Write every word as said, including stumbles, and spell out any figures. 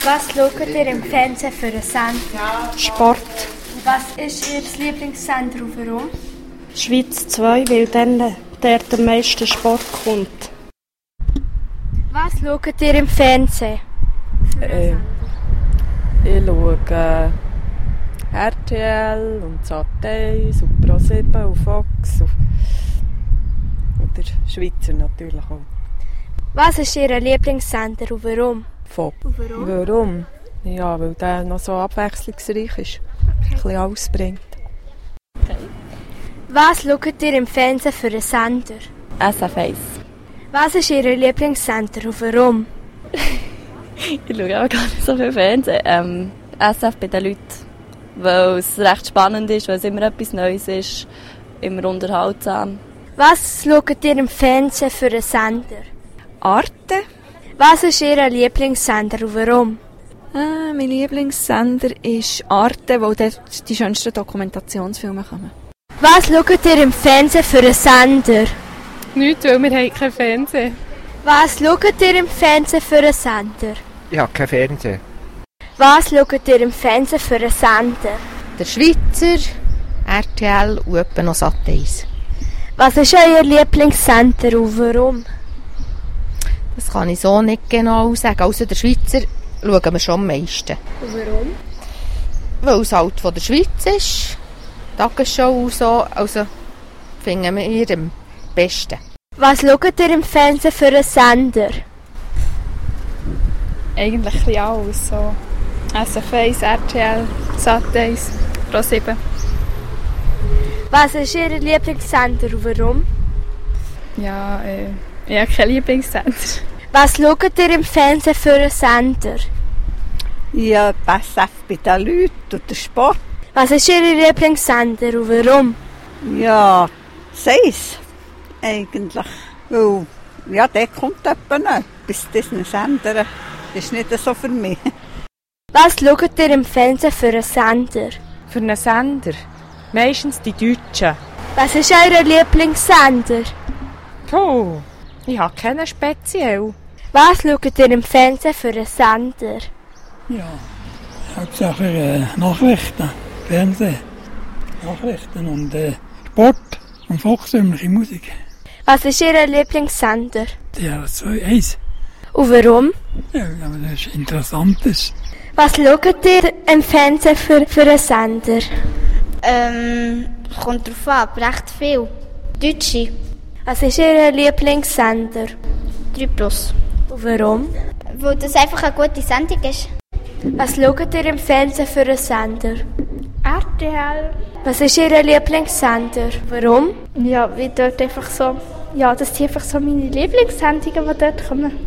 Was schaut ihr im Fernsehen für einen Sender? Sport. Was ist Ihr Lieblingssender und warum? Schweiz zwei, weil dann der am meisten Sport kommt. Was schaut ihr im Fernsehen? Äh, ich schaue äh, R T L und Sat eins und Pro sieben und Fox und, und der Schweizer natürlich auch. Was ist Ihr Lieblingssender und warum? Fox. Und warum? Warum? Ja, weil der noch so abwechslungsreich ist. Ein bisschen alles bringt. Was schaut ihr im Fernsehen für einen Sender? S F eins. Was ist Ihr Lieblingssender und warum? Ich schaue auch gar nicht so viel Fernsehen. Ähm, S F bei den Leuten, weil es recht spannend ist, weil es immer etwas Neues ist, immer unterhaltsam. Was schaut ihr im Fernsehen für einen Sender? Arte. Was ist Ihr Lieblingssender und warum? Äh, mein Lieblingssender ist Arte, weil dort die schönsten Dokumentationsfilme kommen. Was schaut ihr im Fernsehen für einen Sender? Nichts, weil wir haben kein Fernsehen. Was schaut ihr im Fernsehen für einen Sender? Ich habe kein Fernsehen. Was schaut ihr im Fernsehen für einen Sender? Der Schweizer, R T L und etwa noch Sat eins. Was ist euer Lieblingssender und warum? Das kann ich so nicht genau sagen. Außer der Schweizer schauen wir schon am meisten. Und warum? Weil es halt von der Schweiz ist. Tagesschau und so. Also finden wir ihr am besten. Was schaut ihr im Fernsehen für einen Sender? Eigentlich ein bisschen alles. So. S F eins, R T L, Sat eins, Pro sieben. Was ist Ihr Lieblingssender und warum? Ja, äh, ich habe keinen Lieblingssender. Was schaut ihr im Fernsehen für einen Sender? Ja, S F bei den Leuten und der Sport. Was ist Ihr Lieblingssender und warum? Ja, Seis eigentlich. Weil, ja, der kommt etwa nicht. Bis diesen Sender ist nicht so für mich. Was schaut ihr im Fernsehen für einen Sender? Für einen Sender? Meistens die Deutschen. Was ist euer Lieblingssender? Puh, ich habe keinen speziell. Was schaut ihr im Fernsehen für einen Sender? Ja, hauptsächlich äh, Nachrichten, Fernsehen, Nachrichten und äh, Sport und volkstümliche Musik. Was ist Ihr Lieblingssender? D R zwei eins. Und warum? Ja, aber das ist interessant. Ist. Was schaut ihr im Fernsehen für, für einen Sender? Ähm, kommt drauf an, recht viel. Deutsche. Was ist Ihr Lieblingssender? drei plus. Und warum? Weil das einfach eine gute Sendung ist. Was schaut ihr im Fernsehen für einen Sender? R T L. Was ist Ihr Lieblingssender? Warum? Ja, wie dort einfach so... Ja, das sind einfach so meine Lieblingssendungen, die dort kommen.